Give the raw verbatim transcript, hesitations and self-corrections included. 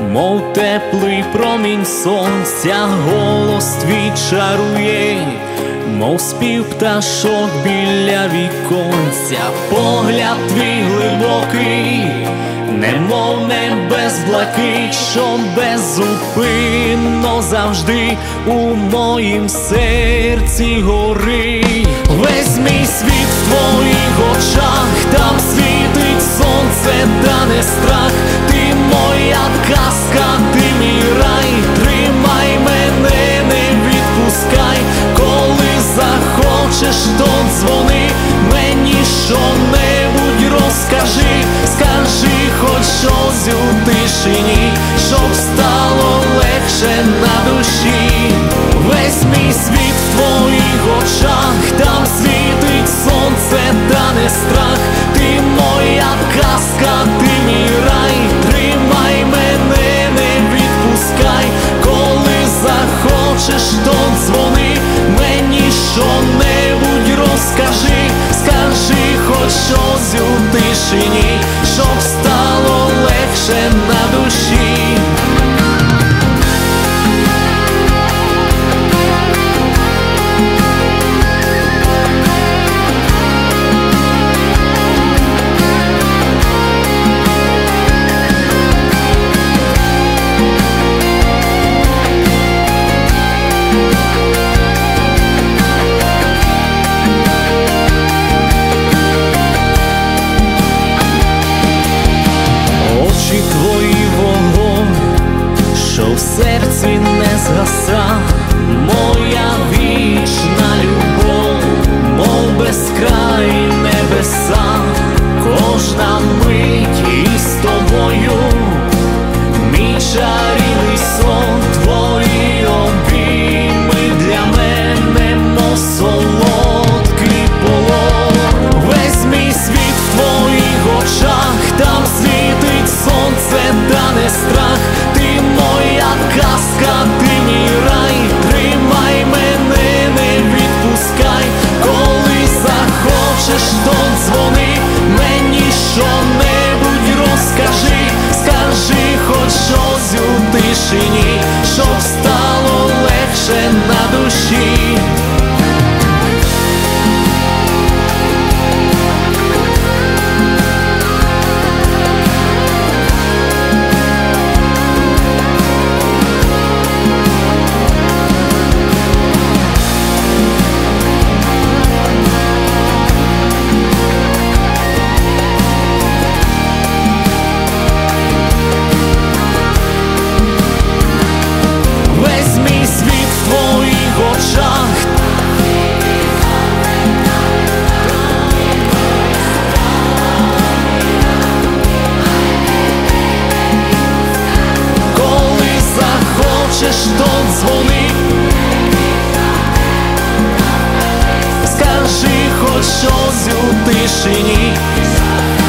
мов теплий промінь сонця, голос твій чарує, мов спів пташок біля віконця, погляд твій глибокий, немов небес блакить, що беззупинно завжди у моїм серці горить. Весь мій світ в твоїх очах, там світить сонце, та не страх. Ти моя казка, ти мій рай, тримай мене, не відпускай. Коли захочеш, то дзвони, мені що-небудь розкажи. Скажи хоч щось у тишині, щоб стало легше на душі. Весь мій світ в твоїх очах, там світить сонце, та не страх. Ти моя казка, ти мій рай, тримай мене, не відпускай. Коли захочеш, то дзвони, мені що-небудь розкажи. Скажи хоч щось у тишині, щоб стало легше на душі. Твої вогонь, що в серці не згаса, моя вічна любов, мов безкрай небеса. Кожна мить із тобою, мій чарівний сон, твої обійми для мене, мов солодкий полон. Весь мій світ в твоїх очах, там світить сонце, та не страх. Ти моя казка, ти мій рай, тримай мене, не відпускай. Коли захочеш, то дзвони, мені що-небудь розкажи. Скажи хоч щось у тишині, щоб стало легше на душі. То дзвони, скажи хоч щось у тишині.